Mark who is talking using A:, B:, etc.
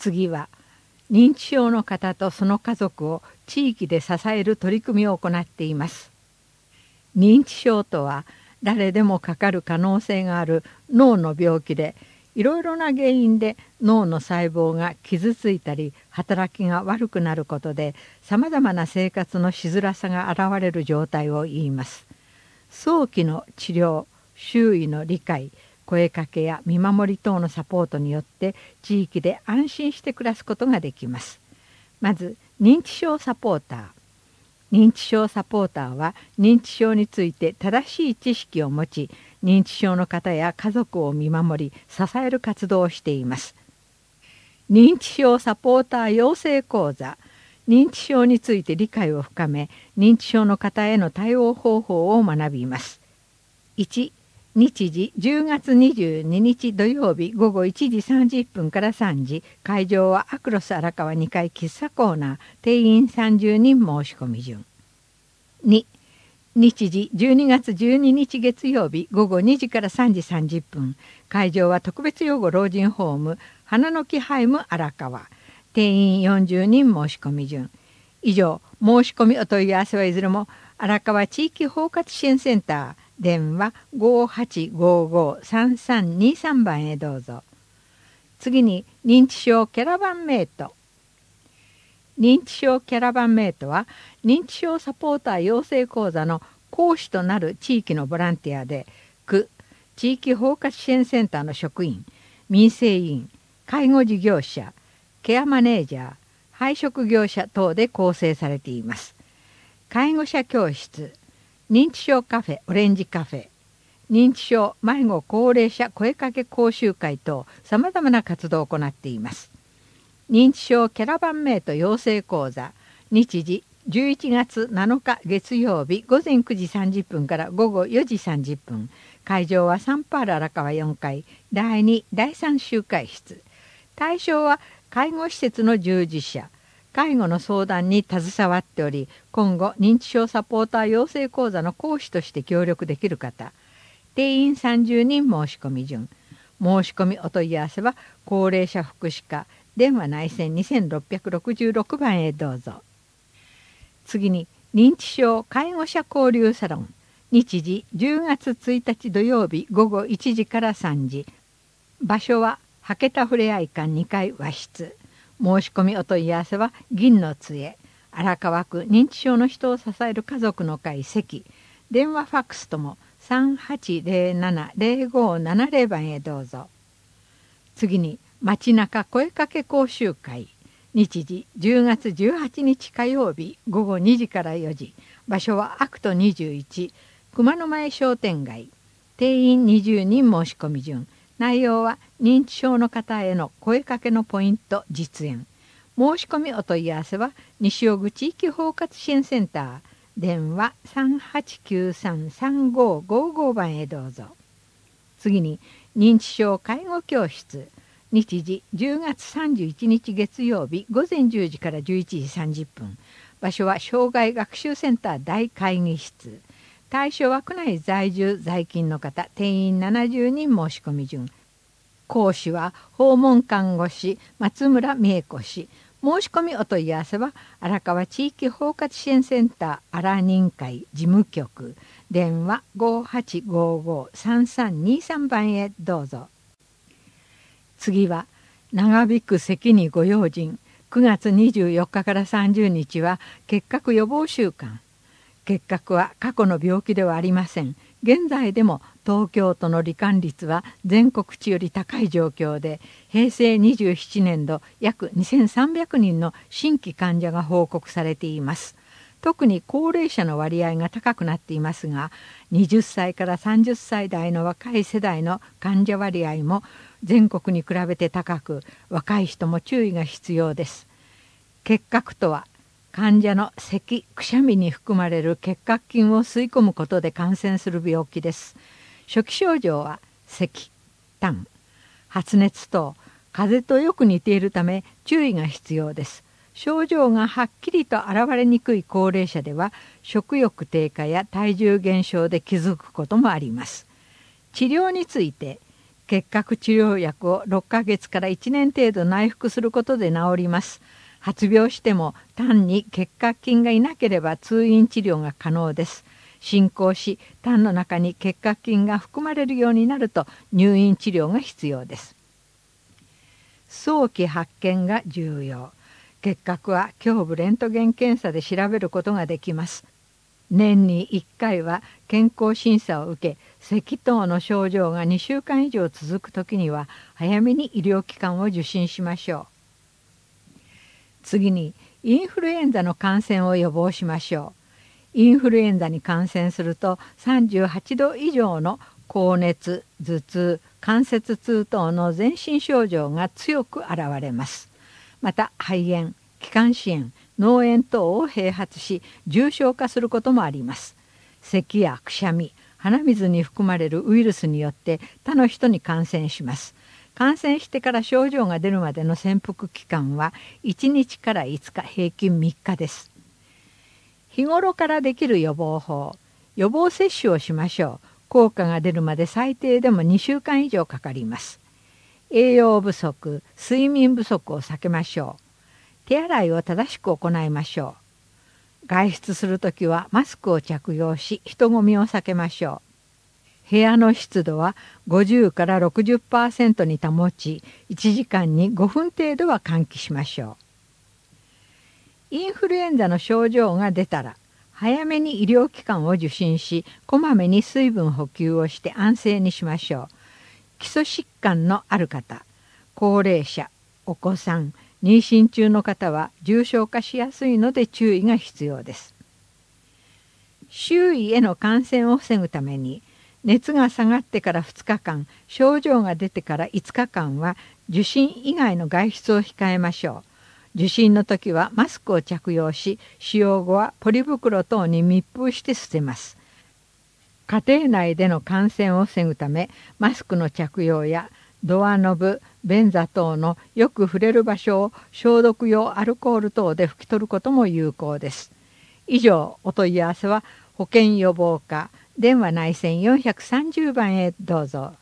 A: 次は認知症の方とその家族を地域で支える取り組みを行っています。認知症とは誰でもかかる可能性がある脳の病気で、いろいろな原因で脳の細胞が傷ついたり働きが悪くなることで、さまざまな生活のしづらさが現れる状態を言います。早期の治療、周囲の理解、声かけや見守り等のサポートによって地域で安心して暮らすことができます。まず認知症サポーター。認知症サポーターは認知症について正しい知識を持ち、認知症の方や家族を見守り支える活動をしています。認知症サポーター養成講座。認知症について理解を深め、認知症の方への対応方法を学びます。1、日時10月22日土曜日午後1時30分から3時、会場はアクロス荒川2階喫茶コーナー、定員30人申し込み順。2、日時12月12日月曜日午後2時から3時30分、会場は特別養護老人ホーム花の木ハイム荒川、定員40人申し込み順。以上、申し込みお問い合わせはいずれも荒川地域包括支援センター電話 5855-3323 番へどうぞ。次に認知症キャラバンメイト。認知症キャラバンメイトは認知症サポーター養成講座の講師となる地域のボランティアで、区地域包括支援センターの職員、民生委員、介護事業者、ケアマネージャー、配食業者等で構成されています。介護者教室、認知症カフェオレンジカフェ、認知症迷子高齢者声かけ講習会等さまざまな活動を行っています。認知症キャラバンメイト養成講座、日時11月7日月曜日午前9時30分から午後4時30分、会場はサンパール荒川4階第2第3集会室。対象は介護施設の従事者、介護の相談に携わっており、今後認知症サポーター養成講座の講師として協力できる方、定員30人申し込み順。申し込みお問い合わせは高齢者福祉課電話内線2666番へどうぞ。次に認知症介護者交流サロン、日時10月1日土曜日午後1時から3時、場所は羽田ふれあい館2階和室。申し込みお問い合わせは銀の杖荒川区認知症の人を支える家族の会関、電話ファックスとも3807-0570番へどうぞ。次に街中声かけ講習会、日時10月18日火曜日午後2時から4時、場所はアクト21熊野前商店街、定員20人申し込み順。内容は認知症の方への声かけのポイント実演。申し込みお問い合わせは西尾口地域包括支援センター電話 3893-3555 番へどうぞ。次に認知症介護教室、日時10月31日月曜日午前10時から11時30分、場所は障害学習センター大会議室。対象は区内在住在勤の方、定員70人申し込み順。講師は訪問看護師松村美恵子氏。申し込みお問い合わせは荒川地域包括支援センター荒人会事務局電話 5855-3323 番へどうぞ。次は長引く咳にご用心。9月24日から30日は結核予防週間。結核は過去の病気ではありません。現在でも東京都の罹患率は全国値より高い状況で、平成27年度約2300人の新規患者が報告されています。特に高齢者の割合が高くなっていますが、20歳から30歳代の若い世代の患者割合も全国に比べて高く、若い人も注意が必要です。結核とは患者の咳・くしゃみに含まれる結核菌を吸い込むことで感染する病気です。初期症状は咳、痰、発熱等、風邪とよく似ているため注意が必要です。症状がはっきりと現れにくい高齢者では食欲低下や体重減少で気づくこともあります。治療について結核治療薬を6ヶ月から1年程度内服することで治ります。発病しても単に結核菌がいなければ通院治療が可能です。進行し痰の中に結核菌が含まれるようになると入院治療が必要です。早期発見が重要。結核は胸部レントゲン検査で調べることができます。年に1回は健康審査を受け、咳等の症状が2週間以上続くときには早めに医療機関を受診しましょう。次にインフルエンザの感染を予防しましょう。インフルエンザに感染すると38度以上の高熱、頭痛、関節痛等の全身症状が強く現れます。また肺炎、気管支炎、脳炎等を併発し重症化することもあります。咳やくしゃみ、鼻水に含まれるウイルスによって他の人に感染します。感染してから症状が出るまでの潜伏期間は1日から5日、平均3日です。日頃からできる予防法。予防接種をしましょう。効果が出るまで最低でも2週間以上かかります。栄養不足、睡眠不足を避けましょう。手洗いを正しく行いましょう。外出するときはマスクを着用し、人混みを避けましょう。部屋の湿度は50から 60% に保ち、1時間に5分程度は換気しましょう。インフルエンザの症状が出たら、早めに医療機関を受診し、こまめに水分補給をして安静にしましょう。基礎疾患のある方、高齢者、お子さん、妊娠中の方は重症化しやすいので注意が必要です。周囲への感染を防ぐために、熱が下がってから2日間、症状が出てから5日間は受診以外の外出を控えましょう。受診の時はマスクを着用し、使用後はポリ袋等に密封して捨てます。家庭内での感染を防ぐため、マスクの着用やドアノブ、便座等のよく触れる場所を消毒用アルコール等で拭き取ることも有効です。以上、お問い合わせは保健予防課電話内線430番へどうぞ。